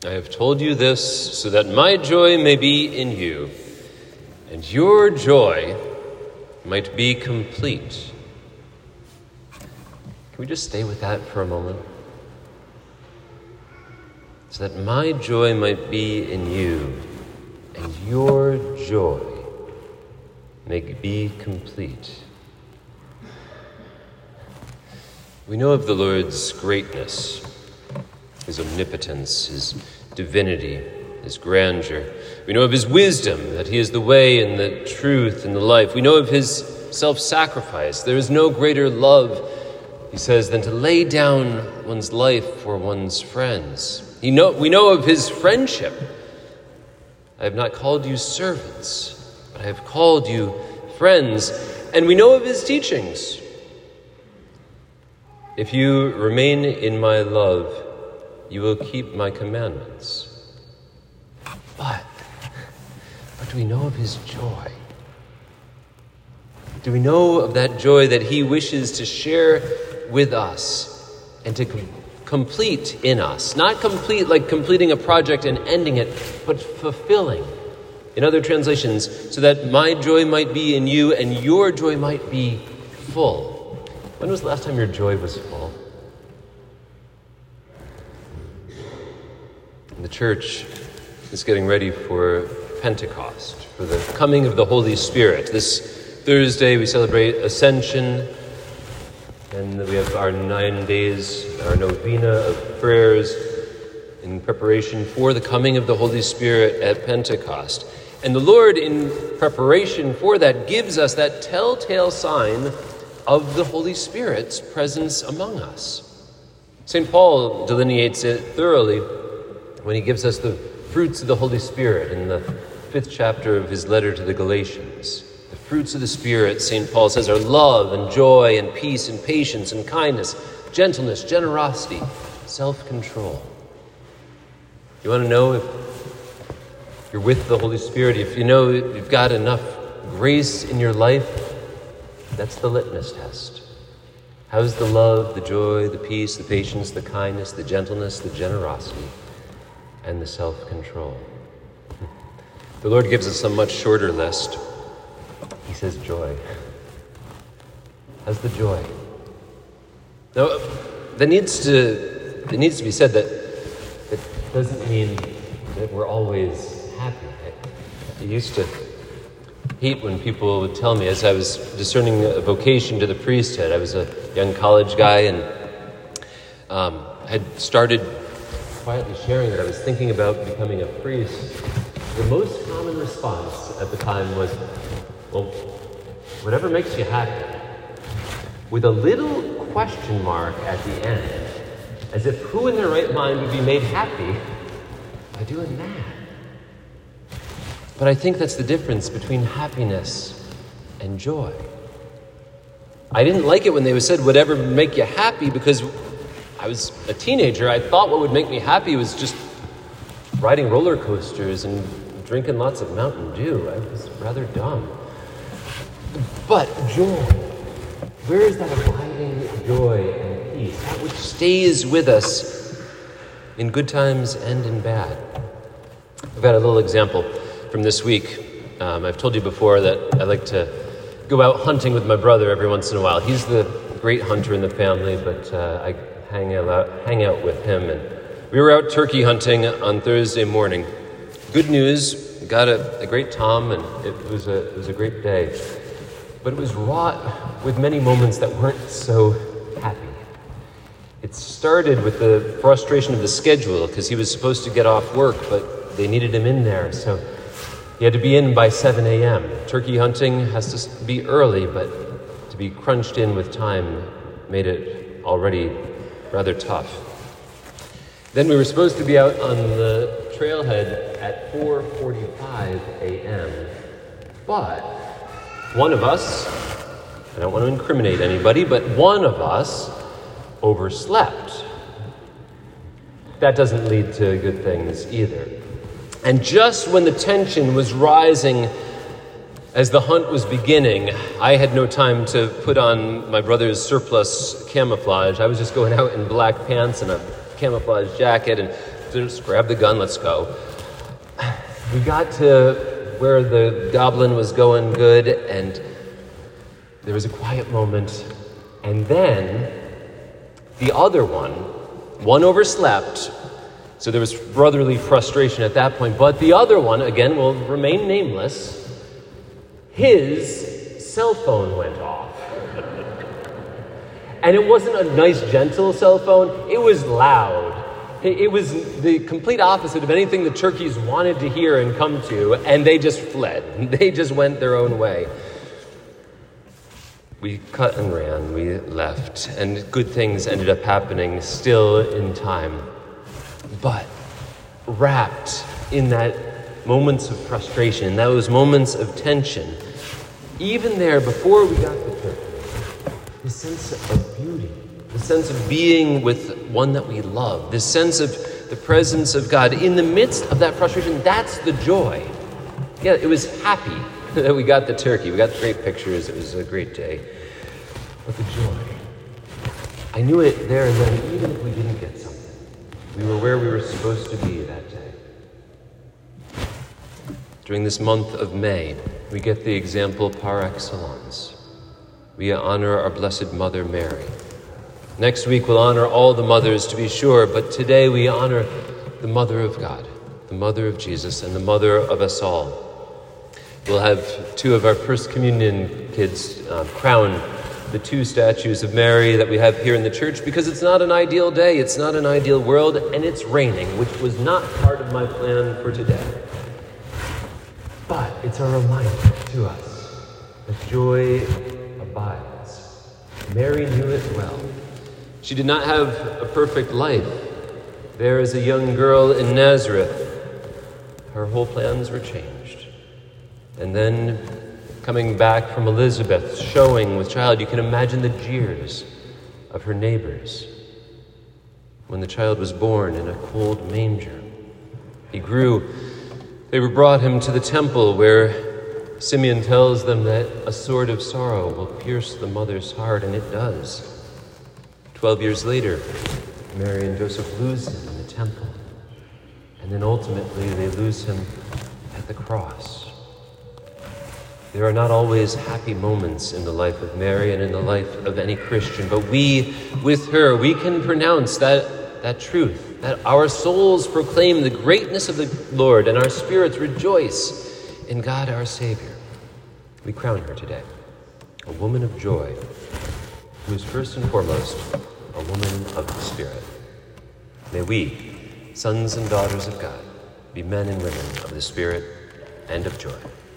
I have told you this so that my joy may be in you, and your joy might be complete. Can we just stay with that for a moment? So that my joy might be in you, and your joy may be complete. We know of the Lord's greatness, his omnipotence, his divinity, his grandeur. We know of his wisdom, that he is the way and the truth and the life. We know of his self-sacrifice. There is no greater love, he says, than to lay down one's life for one's friends. We know of his friendship. I have not called you servants, but I have called you friends. And we know of his teachings. If you remain in my love, you will keep my commandments. But do we know of his joy? Do we know of that joy that he wishes to share with us and to complete in us? Not complete like completing a project and ending it, but fulfilling. In other translations, so that my joy might be in you and your joy might be full. When was the last time your joy was full? The church is getting ready for Pentecost, for the coming of the Holy Spirit. This Thursday we celebrate Ascension, and we have our 9 days, our novena of prayers in preparation for the coming of the Holy Spirit at Pentecost. And the Lord, in preparation for that, gives us that telltale sign of the Holy Spirit's presence among us. St. Paul delineates it thoroughly when he gives us the fruits of the Holy Spirit in the 5th chapter of his letter to the Galatians. The fruits of the Spirit, St. Paul says, are love and joy and peace and patience and kindness, gentleness, generosity, self-control. You want to know if you're with the Holy Spirit, if you know you've got enough grace in your life? That's the litmus test. How's the love, the joy, the peace, the patience, the kindness, the gentleness, the generosity, and the self-control? The Lord gives us a much shorter list. He says joy. How's the joy? Now, it needs to be said that it doesn't mean that we're always happy. I used to hate when people would tell me, as I was discerning a vocation to the priesthood, I was a young college guy and had started quietly sharing that I was thinking about becoming a priest. The most common response at the time was, well, whatever makes you happy, with a little question mark at the end, as if who in their right mind would be made happy by doing that? But I think that's the difference between happiness and joy. I didn't like it when they said whatever would make you happy, because I was a teenager. I thought what would make me happy was just riding roller coasters and drinking lots of Mountain Dew. I was rather dumb. But joy, where is that abiding joy and peace? That which stays with us in good times and in bad. I've got a little example from this week. I've told you before that I like to go out hunting with my brother every once in a while. He's the great hunter in the family, but I hang out with him. And we were out turkey hunting on Thursday morning. Good news, we got a great tom, and it was a great day. But it was wrought with many moments that weren't so happy. It started with the frustration of the schedule, because he was supposed to get off work, but they needed him in there, so he had to be in by 7 a.m. Turkey hunting has to be early, but to be crunched in with time made it already rather tough. Then we were supposed to be out on the trailhead at 4:45 a.m., but one of us, I don't want to incriminate anybody, but one of us overslept. That doesn't lead to good things either. And just when the tension was rising as the hunt was beginning, I had no time to put on my brother's surplus camouflage. I was just going out in black pants and a camouflage jacket and just grab the gun, let's go. We got to where the goblin was going good, and there was a quiet moment, and then the other one overslept, so there was brotherly frustration at that point, but the other one, again, will remain nameless, his cell phone went off. And it wasn't a nice, gentle cell phone, it was loud. It was the complete opposite of anything the turkeys wanted to hear and come to, and they just fled. They just went their own way. We cut and ran, we left, and good things ended up happening still in time. But wrapped in that moments of frustration, in those moments of tension, even there, before we got the turkey, the sense of beauty, the sense of being with one that we love, the sense of the presence of God. In the midst of that frustration, that's the joy. Yeah, it was happy that we got the turkey. We got great pictures. It was a great day. But the joy, I knew it there and then, even if we didn't get something. We were where we were supposed to be that day. During this month of May, we get the example par excellence. We honor our Blessed Mother Mary. Next week we'll honor all the mothers, to be sure, but today we honor the Mother of God, the Mother of Jesus, and the Mother of us all. We'll have two of our First Communion kids crown the two statues of Mary that we have here in the church, because it's not an ideal day, it's not an ideal world, and it's raining, which was not part of my plan for today. But it's a reminder to us that joy abides. Mary knew it well. She did not have a perfect life. There as a young girl in Nazareth, her whole plans were changed. And then coming back from Elizabeth, showing with child, you can imagine the jeers of her neighbors. When the child was born in a cold manger, he grew. They brought him to the temple where Simeon tells them that a sword of sorrow will pierce the mother's heart, and it does. 12 years later, Mary and Joseph lose him in the temple, and then ultimately they lose him at the cross. There are not always happy moments in the life of Mary and in the life of any Christian, but we, with her, we can pronounce that truth, that our souls proclaim the greatness of the Lord and our spirits rejoice in God our Savior. We crown her today, a woman of joy, who is first and foremost a woman of the Spirit. May we, sons and daughters of God, be men and women of the Spirit and of joy.